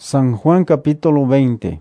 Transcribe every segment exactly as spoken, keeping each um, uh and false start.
San Juan capítulo veinte.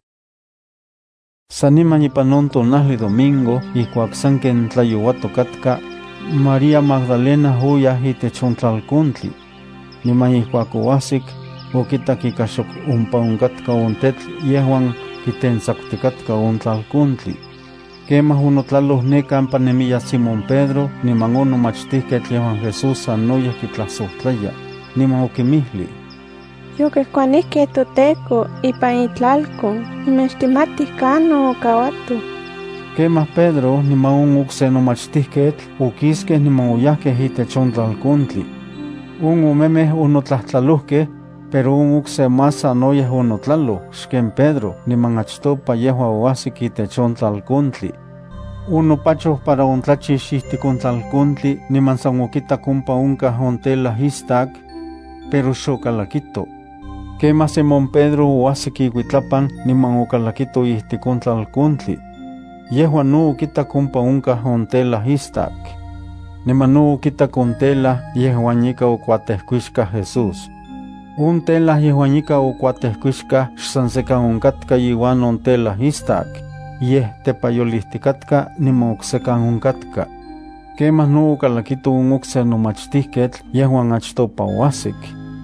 Saniman ipanon tonahli domingo ikuak san ken tlayouato katka, María Magdalena huyah itech ontlalkontli. Niman ikuak oahsik, okitak ika xok ompa onkatka on tetl yehuan kitensakutikatka ontlalkontli. Kemah onotlaloh ne kampa nemiya Simón Pedro, niman onomachtihketl yehuan Jesús sanoyah kitlasohtlaya, niman okimihli: Yoquehcuanihqueh toteco ipan itlalcon, nimechtimatih cano okauato. Kemah Pedro niman on okse nomachtihketl okiskeh niman oyahkeh itech ontlalkontli. On omemeh onotlahtlalohkeh, pero on okse más sanoyah onotlaloh xken Pedro niman achtopa yehua oahsik itech ontlalkontli. Onopachoh para ontlachix ihtik ontlalkontli niman san okitak ompa onkah ontelah istak, pero xokalakito. Kemah Simón Pedro oahsik iuitlapan niman okalakito ihtik ontlalkontli. Yehua no okitak ompa onkah ontelah istak. Niman no okitak ontelah yehuan ika okuatehkuixkah Jesús. On telah yehuan ika okuatehkuixkah xsan sekan onkatka iuan ontelah istak, yeh tepayolihticatka niman oksekan onkatka. Kemah no okalakito on okse nomachtihketl yehuan achtopa oahsik.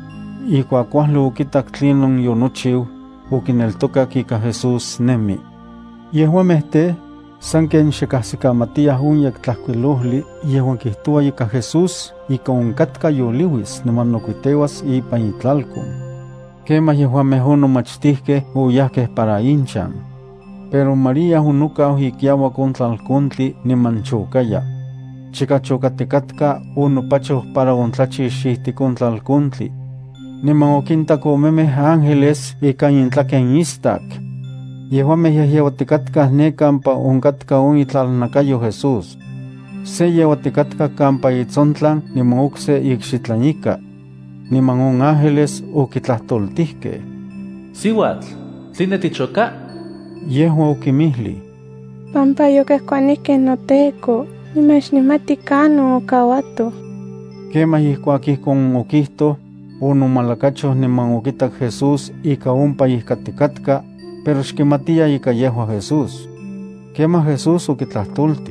Ikuak kuajli okitak tlinon yonochiu, okineltokak ika Jesús nemi. Yehuameh te, san ken xekahsikamatiyah on yektlahkuilohli yehuan kihtoua ika Jesús ika onkatka yoliuis niman nokuiteuas ipan itlalkon. Kemah yehuameh onomachtihkeh oyahkeh para inchan. Pero María onokau ikiauak ontlalkontli niman chokaya. Chika chokatikatka onopachoh para ontlachix ihtik ontlalkontli. Niman okintak omemeh ángeles ika intlaken istak. Yehuameh yehyeuatikatkah ne kampa onkatka on itlalnakayo Jesús. Se yeuatikatka kampa itzontlan niman okse ikxitlanika. Niman on ángeles okitlahtoltihkeh: Siuatl, ¿tline tichoka? Yehua okimihli: Pampa yoquehcuanihqueh noteco, nimechnimatih cano okauato. Kemah ijkuak ihkon okihtoh, onomalakachoh niman okitak Jesús ika ompa ihkatikatka, pero xkimatia ika yehua Jesús. Kemah Jesús okitlahtoltih: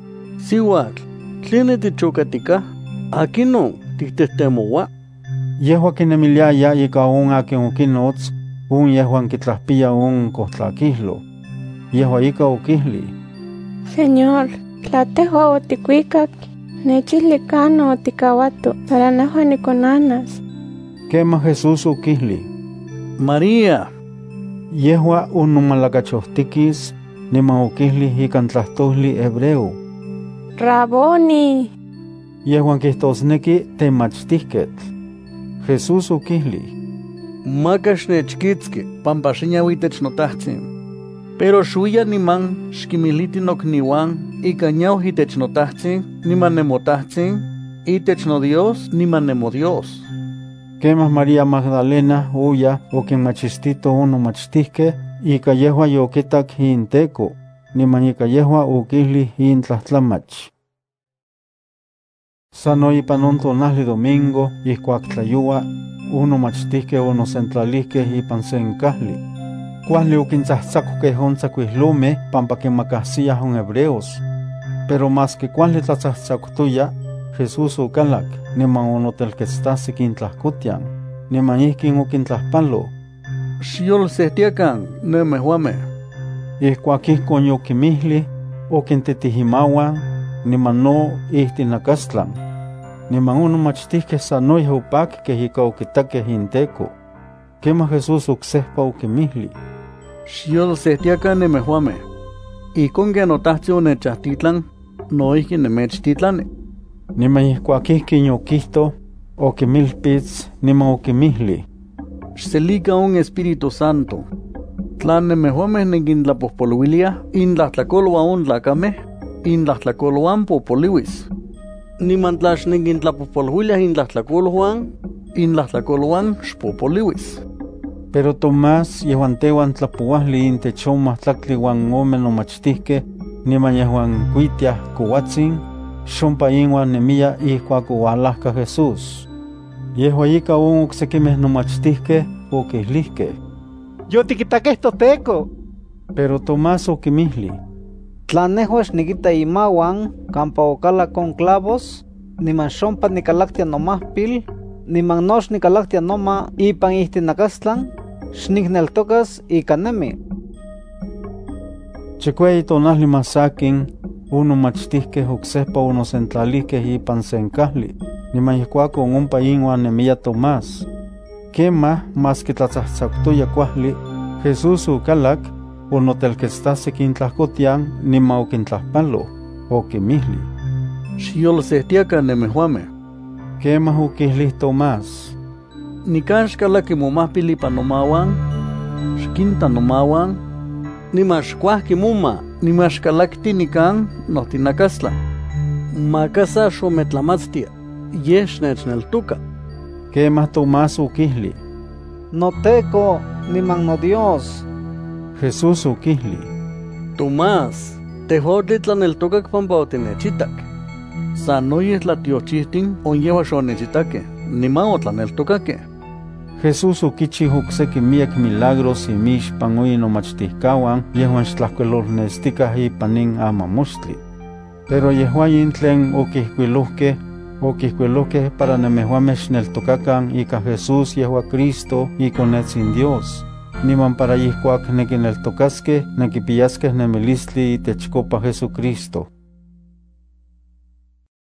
Siuatl, ¿tline tichokatika? ¿Akinon tihtehtemoua? Yehua kinemiliaya ika on akin okinots, on yehuan kitlahpia on kohtlakihlo. Yehua ika okihli: Señor, tla tehua otikuikak, nechihli cano otikauato para nehua nikonanas. Kemah Jesús okihli: María. Yehua onomalakachohtikis, niman okihli ikan tlahtoli hebreo: Raboni. Yehuan kihtosneki temachtihketl. Jesús okihli: Makax nechkitzki, pampa xiñauitech notahtzin. Pero xuya niman xkimiliti nokniuan ika ñauh itech notahtzin, niman nemotahtzin, itech nodios, niman nemodios. Kemah María Magdalena oya okinmachistito on nomachtihkeh ika yehua yokitak inteko, niman ika yehua okihli intlahhtlamach. Sano ipan on tonahli domingo ikuak tlayoua, on nomachtihkeh onosentlalihkeh ipan sen kahli. Kuahli okintzahtzakokeh on tzakuihlomeh pampa kinmakahsiyah on hebreos. Pero maski kuahli tlatzahtzaktoya, Jesús okalak niman onotelketztahsik intlahkotian, niman ihkin okintlahpaloh: Xiolsehtiakan nemehuameh. Ikuak ihkon yokimihli, okintitihimauan, niman no ihtinakastlan. Niman on nomachtihkeh sanoyeh opakikeh ika okitakeh inteko. Kemah Jesús oksehpa okimihli: Xiolsehtiakan nemehuameh. Ihkon ken notahtzin onechahtitlan, noihki nemechtitlani. Niman ijkuak ihkin okihtoh, okimilpitz niman okimihli: Xselika on Espíritu Santo. Tla nemehuameh nenkintlapohpoluiliah intlahtlakolua on tlakameh, intlahtlakolhuan popoliuis. Niman tla xnenkintlapohpoluiliah intlahtlakolhuan, intlahtlakolhuan xpopoliuis. Pero Tomás yehuan tehuan tlapouahli intech on mahtlactli uan ome nomachtihkeh, niman yehuan kuitiah kowatzin, xompa inuan nemiya ijkuak oalahka Jesús. Yehua ika on oksekimeh nomachtihkeh okihlihkeh: yo tiquitaque toteco. Pero Tomás okimihli: Tlanehuas nikita imawan, campa ocala con clavos, niman xompa nikalactia nomahpil, niman nox nikalactia noma ipan ihtinacastlan, xnikneltocas ika nemi. Chikuei tonahli masakin, uno machtihkeh oksehpa onosentlalihkeh ipan senkahli, niman ihkuakon ompa inuan nemiya Tomás. Kemah, mas kitlatzahtsaktoya kuahli, Jesús okalak, onotelketstasik intlahkotian, niman okintlahpalo, okimihli: Xiolsehtiaca nemehuame. Kemah okihlih Tomás: Nikan xkalaki momahpil ipan nomawan, xkinta nomawan, niman xkuahki moma, niman xkalakti nikan nohtinacastlan. Makasa xometlamatztia, yeh xnechneltuca. Kemah Tomás okihli: Noteco, niman no Dios. Jesús okihli: Tomás, tehotli tlaneltocac pampa otinechitak. Sanoyeh tlatiochihtin onyewa xonechitake, niman otlaneltocaque. Jesús okichih okseki miak milagros imixpan oyi nomachtihkawan yehuan xtlahkuilolnestikah ipan nin amamoxtli. Pero yehuayin tlen okihkuilohkeh, okihkuilohkeh para nemehuameh xneltokakan ika Jesús yehua Cristo iKonetzin Dios, niman para yihkuak nekineltokaskeh nekipiyaskeh nemilistli itechkopa Jesucristo.